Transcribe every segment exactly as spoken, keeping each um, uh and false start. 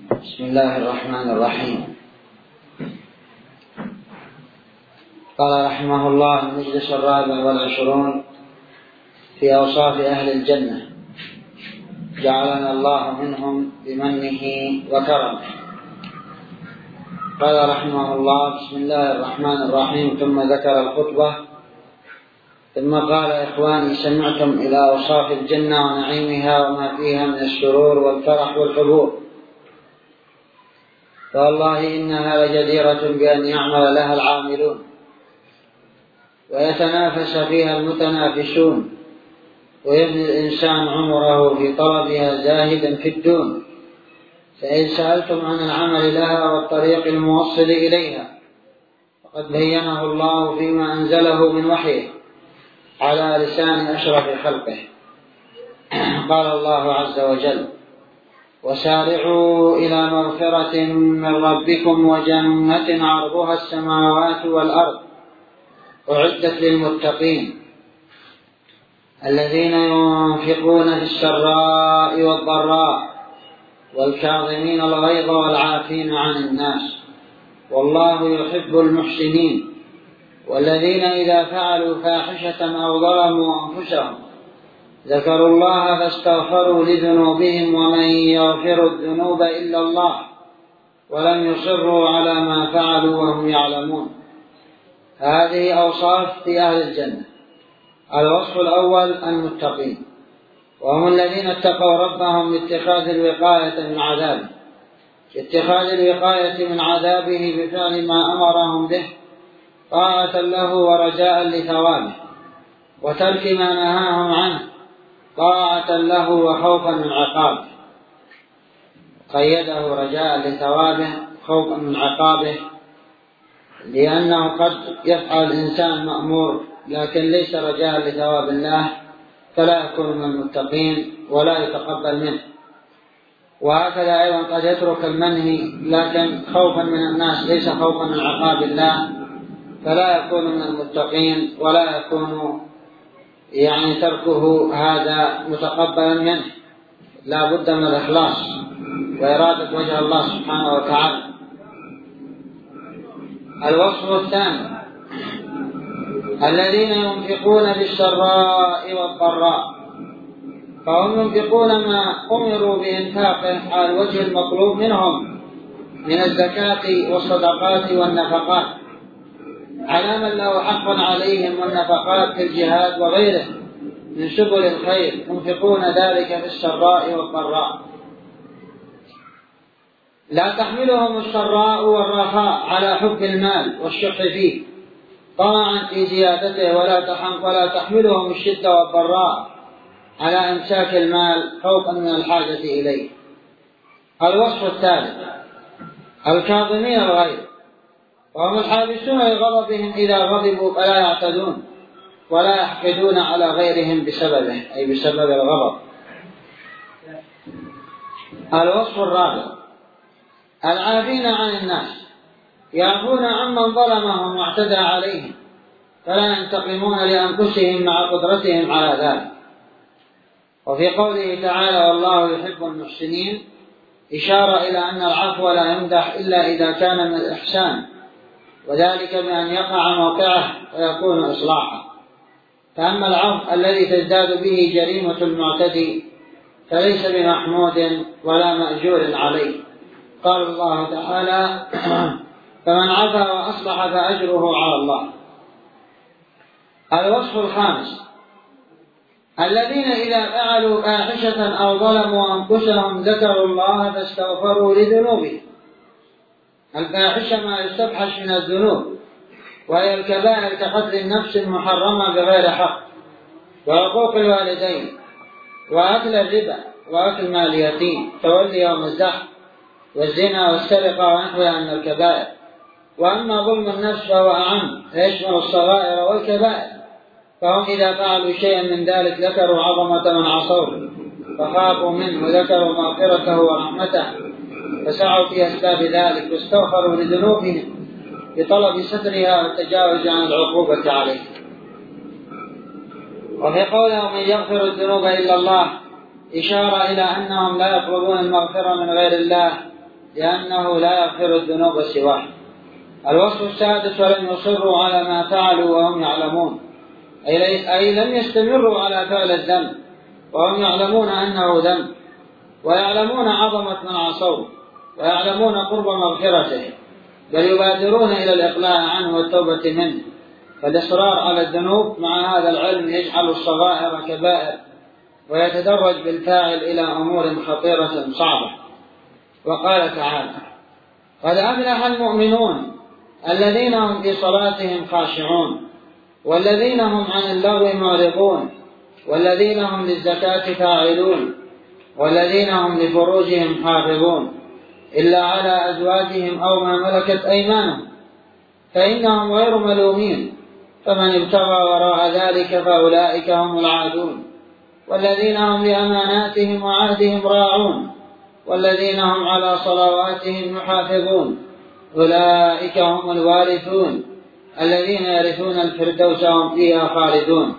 بسم الله الرحمن الرحيم. قال رحمه الله المجلس الرابع والعشرون في أوصاف أهل الجنة، جعلنا الله منهم بمنه وكرمه. قال رحمه الله بسم الله الرحمن الرحيم، ثم ذكر الخطبة، ثم قال إخواني سمعتم إلى أوصاف الجنة ونعيمها وما فيها من السرور والفرح والحبور، فوالله إنها لجديرة بأن يعمل لها العاملون ويتنافس فيها المتنافسون، ويبني الإنسان عمره في طلبها زاهدا في الدون. فإن سألتم عن العمل لها والطريق الموصل إليها فقد بينه الله فيما أنزله من وحيه على لسان أشرف خلقه. قال الله عز وجل: وسارعوا إلى مغفرة من ربكم وجنة عرضها السماوات والأرض أعدت للمتقين الذين ينفقون في السراء والضراء والكاظمين الغيظ والعافين عن الناس والله يحب المحسنين، والذين إذا فعلوا فاحشة أو ظلموا أنفسهم ذكروا الله فاستغفروا لذنوبهم ومن يغفر الذنوب إلا الله ولم يصروا على ما فعلوا وهم يعلمون. هذه أوصاف في أهل الجنة. الوصف الأول المتقين، وهم الذين اتقوا ربهم باتخاذ الوقاية من عذابه باتخاذ الوقاية من عذابه بفعل ما أمرهم به طاعة له ورجاء لثوابه، وترك ما نهاهم عنه طاعة له وخوفا من عقابه. قيده رجاء لثوابه خوفا من عقابه، لأنه قد يفعل الإنسان مأمور لكن ليس رجاء لثواب الله فلا يكون من المتقين ولا يتقبل منه، وهكذا أيضا قد يترك المنهي لكن خوفا من الناس ليس خوفا من عقاب الله فلا يكون من المتقين ولا يكون يعني تركه هذا متقبلا منه. لا بد من الإخلاص وإرادة وجه الله سبحانه وتعالى. الوصف الثاني الذين ينفقون بالسراء والضراء، فهم ينفقون ما أمروا بإنفاقه على الوجه المطلوب منهم من الزكاة والصدقات والنفقات على من له حق عليهم، والنفقات في الجهاد وغيره من سبل الخير ينفقون ذلك في السراء والضراء. لا تحملهم السراء والرخاء على حب المال والشح فيه طمعا في زيادته، ولا ولا تحملهم الشدة والضراء على إمساك المال خوفا من الحاجة إليه. الوصف الثالث الكاظمين الغيظ، وهم الحابسون لغضبهم إذا غضبوا فلا يعتدون ولا يحقدون على غيرهم بسببه أي بسبب الغضب. الوصف الرابع العافين عن الناس، يعفون عمن ظلمهم واعتدى عليهم فلا ينتقمون لأنفسهم مع قدرتهم على ذلك. وفي قوله تعالى والله يحب المحسنين إشارة إلى أن العفو لا يمدح إلا إذا كان من الإحسان، وذلك بأن يقع موقعه ويكون إصلاحا. فأما العفو الذي تزداد به جريمة المعتدي فليس بمحمود ولا مأجور عليه. قال الله تعالى فمن عفا وأصلح فأجره على الله. الوصف الخامس الذين إذا فعلوا فاحشة أو ظلموا أنفسهم ذكروا الله فاستغفروا لذنوبهم. الفاحشة ما يستفحش من الذنوب، وهي الكبائر كقتل النفس المحرمة بغير حق وعقوق الوالدين وأكل الربا وأكل مال اليتيم تولي يوم الزحف والزنا والسرقة ونحوها من الكبائر. وأما ظلم النفس فهو أعم فيشمل الصغائر والكبائر، فهم إذا فعلوا شيئا من ذلك ذكروا عظمة من عصوه فخافوا منه وذكروا مغفرته ورحمته فسعوا في أسباب ذلك واستغفروا لذنوبهم بطلب سترها والتجاوز عن العقوبة عليه. وفي قوله من يغفر الذنوب إلا الله إشارة إلى أنهم لا يطلبون المغفرة من غير الله لأنه لا يغفر الذنوب سواه. الوصف السادس: ولم يصروا على ما فعلوا وهم يعلمون، أي لم يستمروا على فعل الذنب وهم يعلمون أنه ذنب، ويعلمون عظمة من عصوه، ويعلمون قرب مغفرته، بل يبادرون إلى الإقلاع عنه والتوبة منه. فالإصرار على الذنوب مع هذا العلم يجعل الصغائر كبائر، ويتدرج بالفاعل إلى أمور خطيرة صعبة. وقال تعالى: قد أفلح المؤمنون الذين هم في صلاتهم خاشعون والذين هم عن اللغو معرضون والذين هم للزكاة فاعلون والذين هم لفروجهم حافظون إلا على أزواجهم أو ما ملكت أيمانهم فإنهم غير ملومين، فمن ابتغى وراء ذلك فأولئك هم العادون والذين هم لأماناتهم وعهدهم راعون والذين هم على صلواتهم يحافظون أولئك هم الوارثون الذين يرثون الفردوس هم فيها خالدون.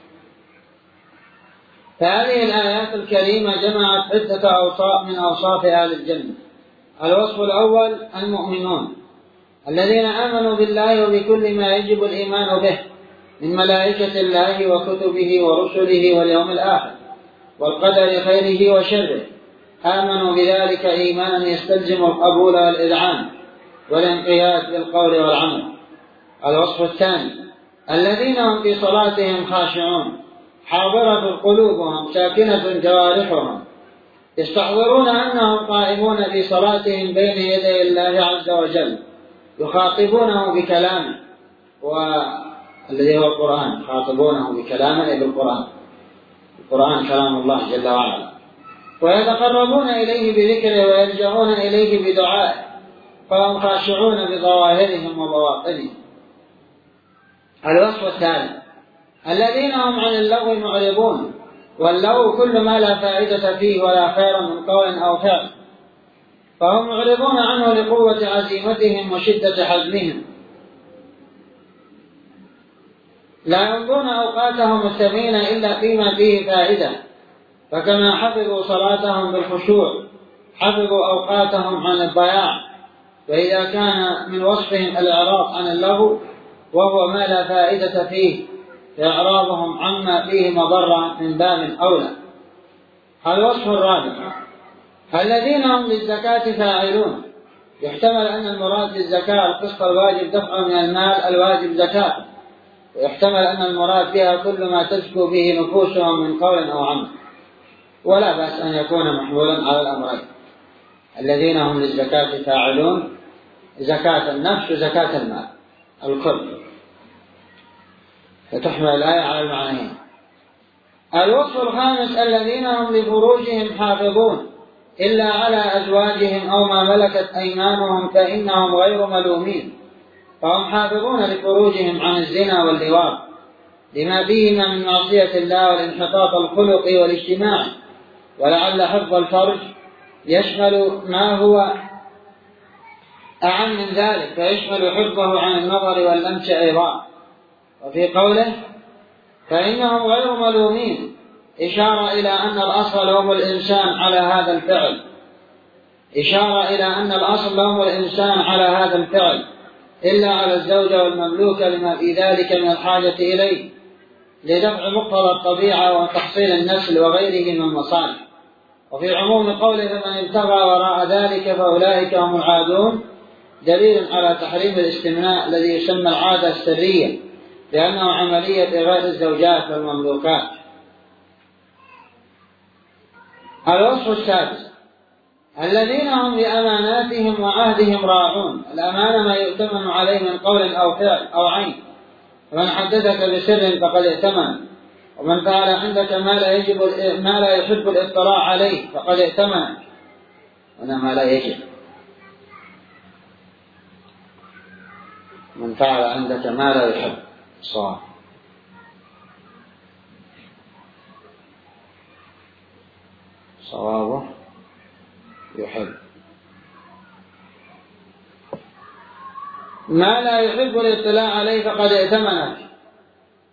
فهذه الآيات الكريمة جمعت عدة أوصاف من أوصاف أهل الجنة. الوصف الأول: المؤمنون الذين آمنوا بالله وبكل ما يجب الإيمان به من ملائكة الله وكتبه ورسله واليوم الآخر والقدر خيره وشره، آمنوا بذلك إيمانا يستلزم القبول والإذعان والانقياد بالقول والعمل. الوصف الثاني: الذين هم في صلاتهم خاشعون، حاضرة قلوبهم ساكنة جوارحهم، يستحضرون أنهم قائمون في صلاتهم بين يدي الله عز وجل، يخاطبونه بكلامه والذي هو القرآن، يخاطبونه بكلامه أي بالقرآن، القرآن كلام الله جل وعلا، ويتقربون إليه بذكره ويلجؤون إليه بدعائه، فهم خاشعون بظواهرهم وبواطنهم. الوصف الثالث: الذين هم عن اللغو معرضون، واللغو كل ما لا فائدة فيه ولا خير من قول أو فعل، فهم معرضون عنه لقوة عزيمتهم وشدة حزمهم، لا يمضون أوقاتهم الثمينة إلا فيما فيه فائدة، فكما حفظوا صلاتهم بالخشوع حفظوا أوقاتهم عن الضياع. وإذا كان من وصفهم الإعراض عن اللغو وهو ما لا فائدة فيه فإعراضهم عما فيه مضرة من باب أولى. الوصف الرابع: الذين هم للزكاة فاعلون، يحتمل أن المراد بالزكاة القسط الواجب دفع من المال الواجب زكاة، ويحتمل أن المراد بها كل ما تزكو به نفوسهم من قول أو عمل، ولا بأس أن يكون محمولا على الأمرين. الذين هم للزكاة فاعلون، زكاة النفس وزكاة المال الكل، فتحمل الآية على المعنيين. الوصف الخامس: الذين هم لفروجهم حافظون إلا على أزواجهم أو ما ملكت أيمانهم فإنهم غير ملومين، فهم حافظون لفروجهم عن الزنا واللواط لما فيهما من معصية الله والانحطاط الخلقي والاجتماعي، ولعل حفظ الفرج يشمل ما هو أعم من ذلك، فيشمل حفظه عن النظر واللمس أيضا. وفي قوله فإنهم غير ملومين إشارة إلى أن الأصل لهم الإنسان على هذا الفعل، إشارة إلى أن الأصل لهم الإنسان على هذا الفعل إلا على الزوجة والمملوكة لما في ذلك من الحاجة إليه لدفع مقتضى الطبيعة وتحصيل النسل وغيره من المصالح. وفي عموم قوله فمن ابتغى وراء ذلك فأولئك هم العادون دليل على تحريم الاستمناء الذي يسمى العادة السرية، لأنه عملية غير الزوجات والمملوكات. الوصف السادس: الذين هم لأماناتهم وعهدهم راعون. الأمانة ما يؤتمن عليه من قول أو فعل أو عين، ومن حدثك بسر فقد ائتمن، ومن فعل عندك ما لا يجب ما لا يحب الاطلاع عليه فقد ائتمن. هنا ما لا يجب، من فعل عندك ما لا يحب صار صوابه يحب، ما لا يحب الاطلاع عليه فقد ائتمنك،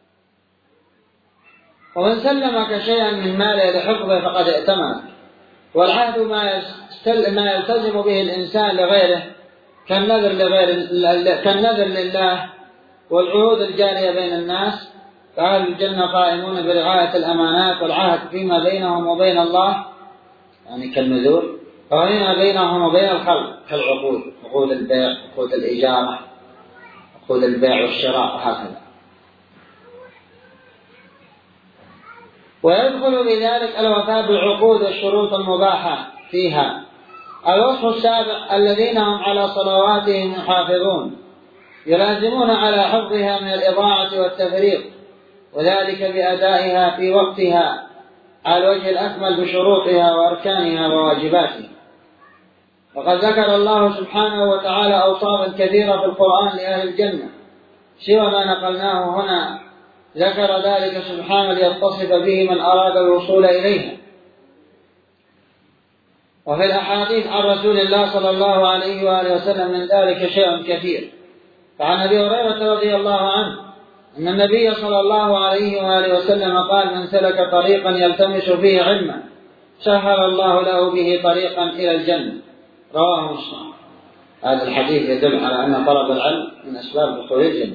ومن سلمك شيئا من ماله لحفظه فقد ائتمنك. والعهد ما يلتزم به الإنسان لغيره كالنذر لغير كالنذر لله والعهود الجارية بين الناس، فأهل الجنة قائمون برعاية الأمانات والعهد فيما بينهم وبين الله، يعني كالنذور، وفيما بينهم وبين الخلق كالعقود، عقود البيع، عقود الإجارة، عقود البيع والشراء وهكذا. ويدخل بذلك الوفاء بالعقود والشروط المباحة فيها. الوصف السابق الذين هم على صلواتهم يحافظون يلازمون على حفظها من الإضاعة والتفريط، وذلك بأدائها في وقتها على الوجه الأكمل بشروطها وأركانها وواجباتها. وقد ذكر الله سبحانه وتعالى أوصافا كثيرة في القرآن لأهل الجنة سوى ما نقلناه هنا، ذكر ذلك سبحانه ليتصف به من أراد الوصول إليها. وفي الأحاديث عن رسول الله صلى الله عليه وآله وسلم من ذلك شيء كثير. فعن أبي هريرة رضي الله عنه أن النبي صلى الله عليه وآله وسلم قال: من سلك طريقا يلتمس فيه علما سهل الله له به طريقا إلى الجنة، رواه مسلم. هذا الحديث يدل على أن طلب العلم من أسباب دخول الجنة.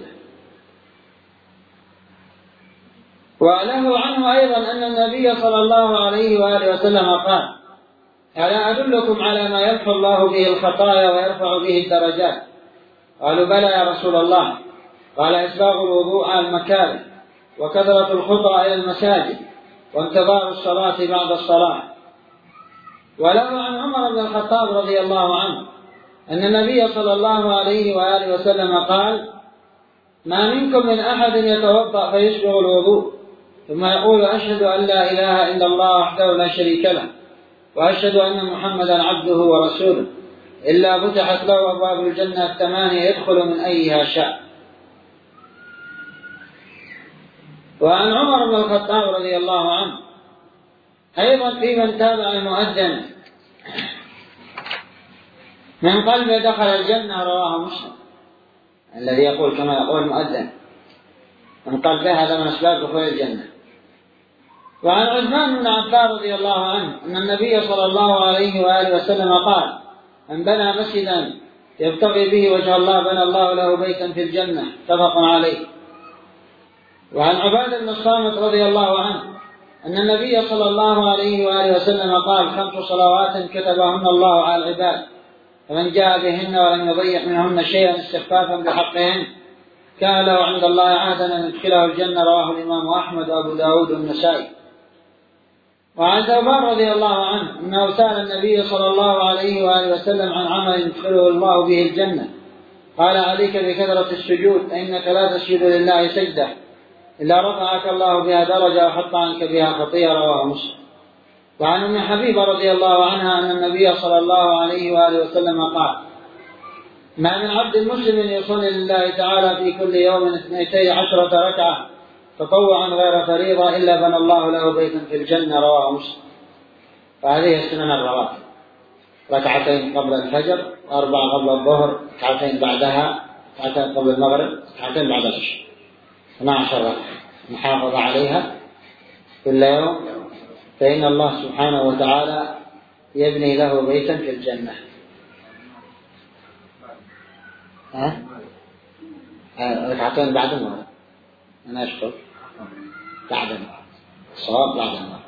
وله عنه أيضا أن النبي صلى الله عليه وآله وسلم قال: ألا أدلكم على ما يمحو الله به الخطايا ويرفع به الدرجات؟ قالوا: بلى يا رسول الله. قال: إسباغ الوضوء على المكاره، وكثرة الخطى إلى المساجد، وانتظار الصلاة بعد الصلاة. وله عن عمر بن الخطاب رضي الله عنه أن النبي صلى الله عليه وآله وسلم قال: ما منكم من أحد يتوضأ فيسبغ الوضوء ثم يقول: أشهد أن لا إله إلا الله وحده لا شريك له، وأشهد أن محمدا عبده ورسوله، إلا فتحت له أبواب الجنة الثمانية يدخل من أيها شاء. وعن عمر بن الخطاب رضي الله عنه أيضا في من تابع المؤذن من قلبه دخل الجنة، رواه مسلم. الذي يقول كما يقول المؤذن من قلبه هذا من أسباب دخول الجنة. وعن عثمان بن عفان رضي الله عنه أن النبي صلى الله عليه وآله وسلم قال: من بنى مسجدا يبتغي به وجه الله بنى الله له بيتا في الجنة، متفق عليه. وعن عبادة بن الصامت رضي الله عنه أن النبي صلى الله عليه وآله وسلم قال: خمس صلوات كتبهن الله على العباد، فمن جاء بهن ولم يضيع منهن شيئا استخفافا بحقهن كان له عند الله عهدا أن يدخله الجنة، رواه الإمام أحمد وأبو داود والنسائي. وعن ثوبان رضي الله عنه أنه سأل النبي صلى الله عليه وآله وسلم عن عمل يدخله الله به الجنة، قال: عليك بكثرة السجود، فإنك لا تسجد لله سجدة إلا رفعك الله بها درجة وحط عنك بها خطيئة، رواه مسلم. وعن أم حبيبة رضي الله عنها أن النبي صلى الله عليه وآله وسلم قال: ما من عبد مسلم يصلي لله تعالى في كل يوم اثنتي عشرة ركعة تطوعا غير فريضة إلا بنى الله له بيتا في الجنة، رواه مسلم. فهذه السنن الرواتب: ركعتين قبل الفجر، وأربعة قبل الظهر، ركعتين بعدها، ركعتين قبل المغرب، ركعتين بعد العشاء، اثنا عشر ركعة نحافظ عليها كل يوم، فإن الله سبحانه وتعالى يبني له بيتا في الجنة. ها؟ ركعتين بعد المغرب، أنا أشكر بعد المغرب، الصواب بعد المغرب.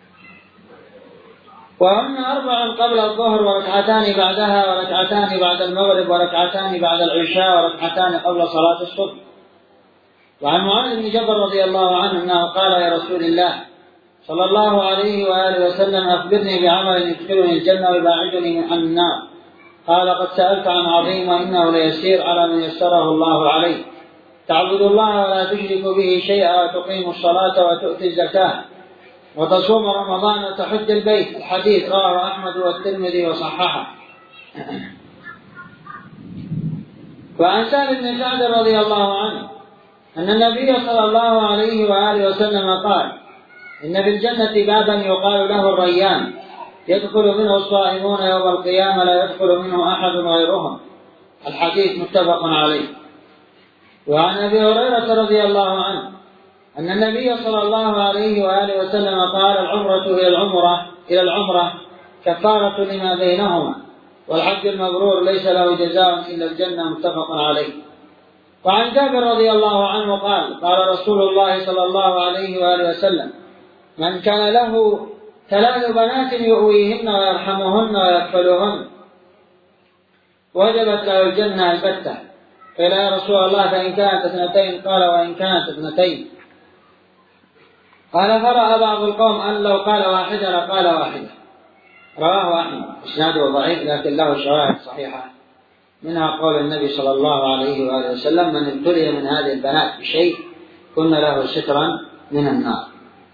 وهن أربع قبل الظهر، وركعتان بعدها، وركعتان بعد المغرب، وركعتان بعد العشاء، وركعتان قبل صلاة الصبح. وعن معاذ بن جبل رضي الله عنه أنه قال: يا رسول الله صلى الله عليه وآله وسلم أخبرني بعمل يدخلني الجنة ويباعدني عن النار. قال: قد سألت عن عظيم وإنه ليسير على من يسره الله عليه، تعبد الله ولا تشرك به شيئا، وتقيم الصلاة وتؤتي الزكاة، وتصوم رمضان وتحج البيت. الحديث رواه أحمد والترمذي وصححه. وعن سهل بن سعد رضي الله عنه أن النبي صلى الله عليه وآله وسلم قال: إن في الجنة بابا يقال له الريان، يدخل منه الصائمون يوم القيامة، لا يدخل منه أحد غيرهم. الحديث متفق عليه. وعن أبي هريرة رضي الله عنه أن النبي صلى الله عليه وآله وسلم قال: العمرة إلى العمرة إلى العمرة كفارة لما بينهما، والحج المبرور ليس له جزاء إلا الجنة، متفق عليه. وعن جابر رضي الله عنه قال: قال رسول الله صلى الله عليه وآله وسلم: من كان له ثلاث بنات يؤويهن ويرحمهن ويكفلهن وجبت له الجنة البتة. قيل: يا رسول الله فإن كانت اثنتين؟ قال: وإن كانت اثنتين. قال: فرأى بعض القوم أن لو قال واحدة لقال واحدة. رواه أحمد، إسناده ضعيف لكن له شواهد صحيحة، منها قول النبي صلى الله عليه وآله وسلم: من ابتلي من هذه البنات بشيء كن له سترا من النار.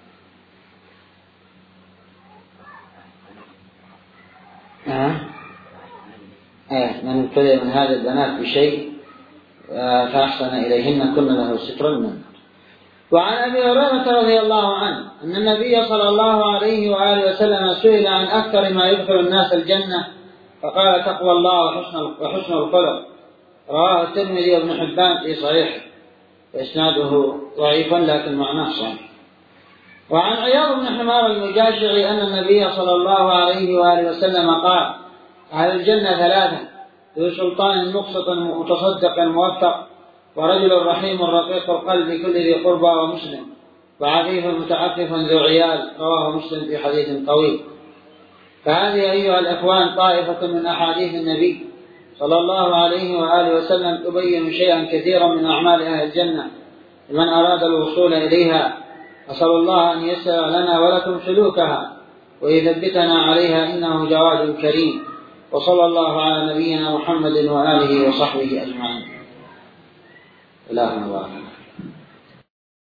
آه. آه. من ابتلي من هذه البنات بشيء فأحسن إليهن كن له سترا من النار. وعن أبي هريرة رضي الله عنه أن النبي صلى الله عليه وآله وسلم سئل عن أكثر ما يدخل الناس الجنة فقال: تقوى الله وحسن الخلق. رواه الترمذي وابن حبان في صحيحه، وإسناده ضعيف لكن معناه صحيح. وعن عياض بن حمار المجاشعي أن النبي صلى الله عليه وآله وسلم قال: أهل الجنة ثلاثة: ذو سلطان مقسط متصدق موفق، ورجل رحيم رقيق القلب كل ذي قربى ومسلم، وعفيف متعفف ذو عيال. رواه مسلم في حديث طويل. فهذه أيها الإخوان طائفة من أحاديث النبي صلى الله عليه وآله وسلم تبين شيئا كثيرا من أعمال أهل الجنة لمن أراد الوصول إليها. أسأل الله أن يسر لنا ولكم سلوكها ويثبتنا عليها، إنه جواد كريم. وصلى الله على نبينا محمد وآله وصحبه أجمعين. إلهنا الله.